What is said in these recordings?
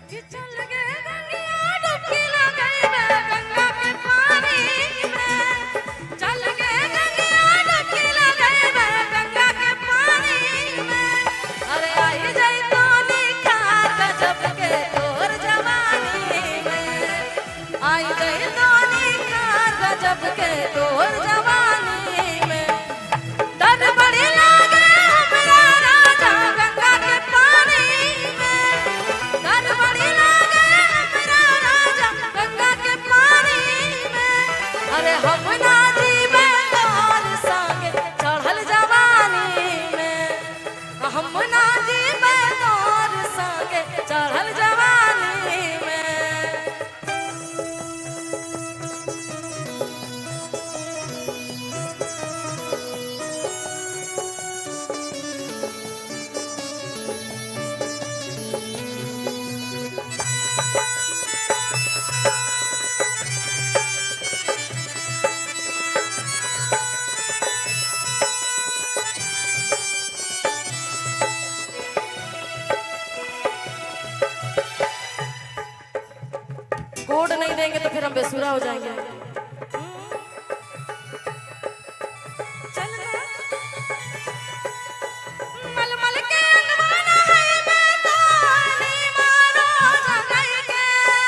कि चल गे गंगिया डुबकी लगाई बे गंगा के पानी में चल गे गंगिया डुबकी लगाई बे गंगा के पानी में अरे आई जाई तो निखार गजब के तोर जवानी में आई जाई तो निखार गजब के तोर जवानी में तन बड़ी लागे हमरा राजा गंगा के पानी में तन बड़ी लागे हमरा राजा गंगा के पानी में अरे हम ना जीवे तोर संग चढ़ल जवानी में हम ना जीवे तोर संग चढ़ल जवानी में कोड नहीं देंगे तो फिर हम बेसुरा हो जाएंगे चल ना मलमल के अंगवाना है मैं तो नी मारो जगई के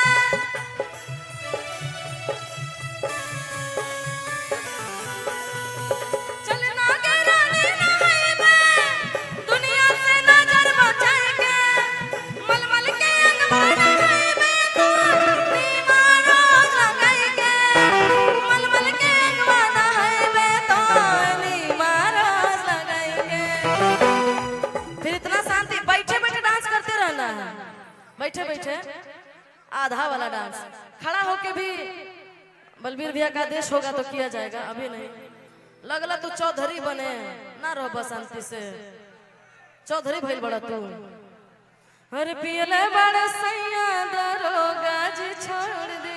चल ना के रानी ना है मैं दुनिया से नजर बचाए के मलमल के अंगवाना है मैं तो नी मारो जगई के मलमल के अंगवाना है मैं तो नी मारो जगई के फिर इतना शांति बैठे बैठे डांस करते रहना है बैठे बैठे आधा वाला डांस खड़ा होके भी बलबीर भैया का आदेश होगा तो किया जाएगा अभी नहीं लगला तू चौधरी बने ना रहो बस शांति से चौधरी भइल बड़ा तू अरे पियले बड़ा सैया दरोगा जी छोड़ दी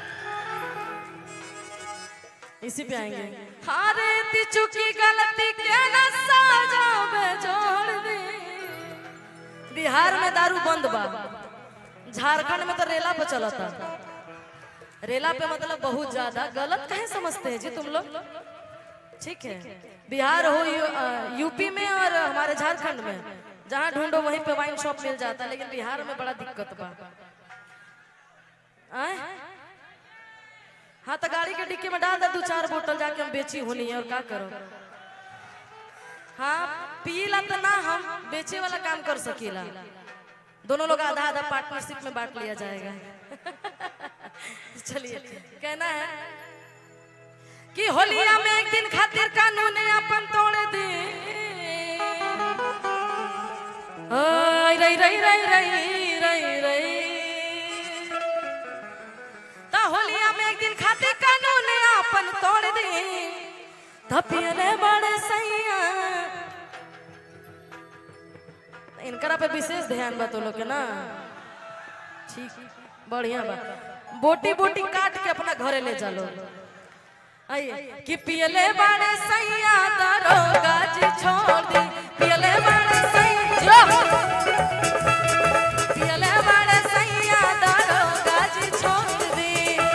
इसी पे आएंगे हारे ती चुकी गलती के ना सजा में जोड़ दी बिहार में दारू बंद बा झारखंड में तो रेला पे चला था रेला पे मतलब बहुत ज्यादा गलत कहे समझते हैं जी तुम लोग ठीक है बिहार हो यूपी में और हमारे झारखंड में जहाँ ढूंढो वहीं पे वाइन शॉप मिल जाता है लेकिन बिहार में बड़ा दिक्कत बा हाँ तो गाड़ी के डिक्की में डाल दे 2-4 बोतल जाके हम बेची होनी है और क्या करो हाँ पीला तो ना हम बेचे वाला काम कर सकीला दोनों लोग आधा आधा पार्टनरशिप में बांट लिया जाएगा चलिए कहना है कि होलिया में एक दिन खातिर कानून अपन तोड़ दी रई रई रई रई रई रई ता होलिया में एक दिन खातिर कानून अपन तोड़ दी धपियले बड़े सैया इनकरा पे विशेष ध्यान बा तो लोग के ना ठीक बढ़िया बा बोटी बोटी काट के अपना घरे ले चलो आइए कि पियले बड़े सैया दरोगा जी छोड़ दी पियले बड़े सैया पियले बड़े सैया दरोगा जी छोड़ दी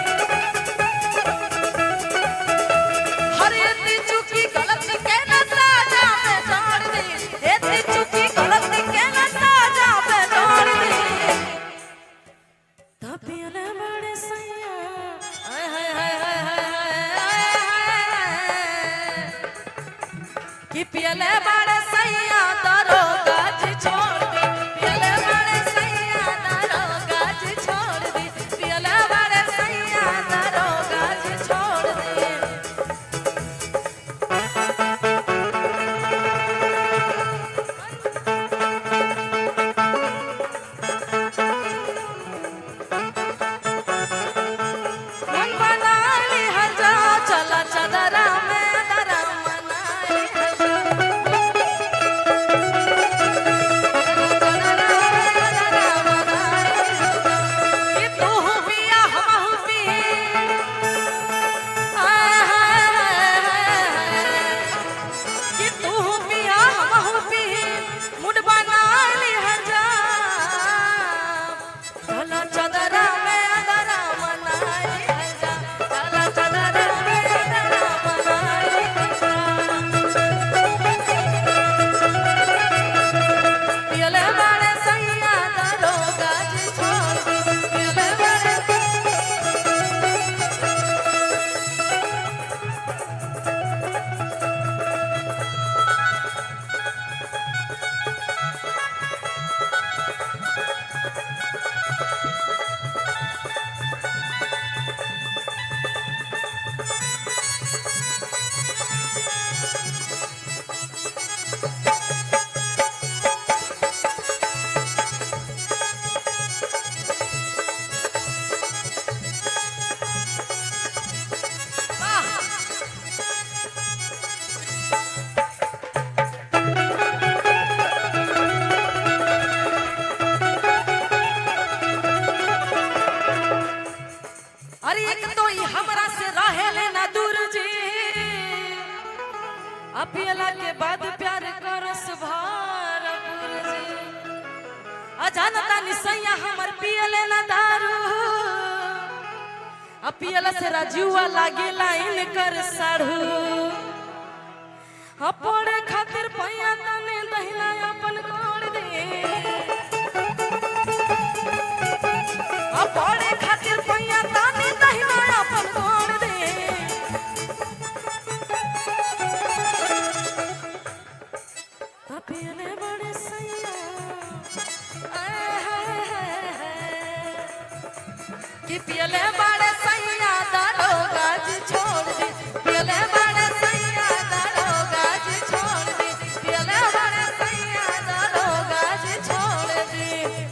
हर इतनी चुकी गलती के ना साजा में छोड़ दी इतनी चुकी गलती के ना साजा में छोड़ दी तो पियले बड़े सैया हाय हाय हाय कि पियले बड़े सैया दरोगा जी छोड़ दी पियला के बाद प्यार करस भरपूर जी अजानता निसैया हमर पियले ना दारू पियला से राजुआ लागे लाइन कर साढ़ू पड़े खातिर पैया तने दहिना अपन गोड़ दे पड़े खातिर पैया तने दहिना अपन गोड़ दे पियले बड़े सैया कि पियले बड़े सैया दारो गाज छोड़ दे पियले बड़े सैया दारो गाज छोड़ दे पियले बड़े सैया दारो गाज छोड़ दे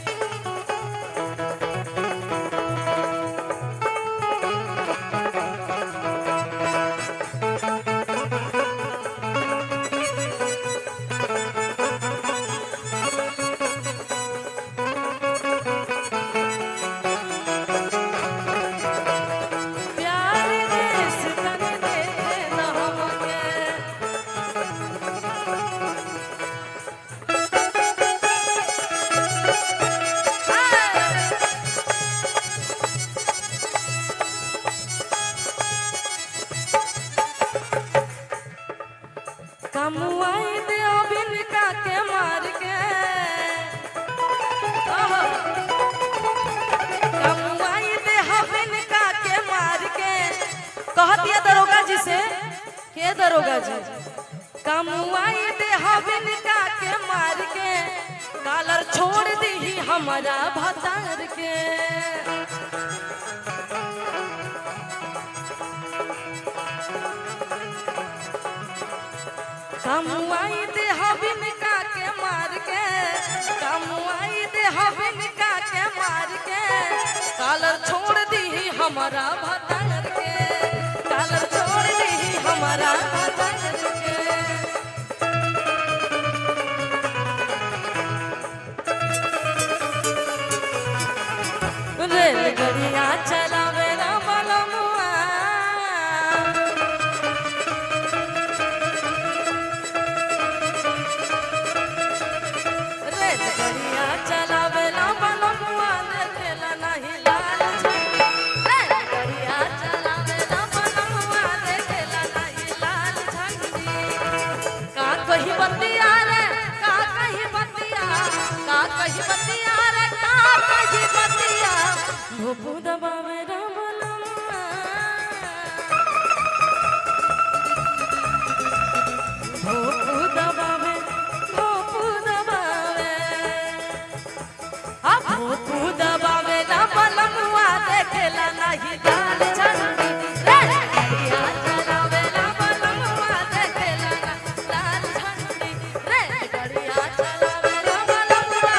कमुआई दे बिनका के मार के कमुआई दे बिनका के मार के कहती है दरोगा जी से के दरोगा जी कमुआई दे बिनका के मार के कालर छोड़ दी हमारा भतार के कमुआई दे बिनका के मार के कमुआई दे बिनका के मार के कालर छोड़ दी हमारा भतार के कालर छोड़ दी हमारा भतार के रेलगाड़ियाँ चलावे ना बलमुआ रेलगाड़ियाँ चलावे ना बलमुआ देखेला नहीं लाल झंडी रेलगाड़ियाँ चलावे ना बलमुआ देखेला नहीं लाल झंडी का कहीं बतिया रे का कहीं बतिया का कहीं बतिया रे का कहीं बतिया भोपू दबावे ना बलमुआ भोपू दबावे भोपू दबावे भोपू दबावे ना बलमुआ देखेला नहीं लाल झंडी रेलगाड़ियाँ चलावे ना बलमुआ देखेला नहीं लाल झंडी रेलगाड़ियाँ चलावे ना बलमुआ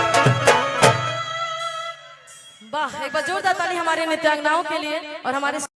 वाह एक बार जोरदार ताली हमारे नृत्यांगनाओं के लिए और हमारे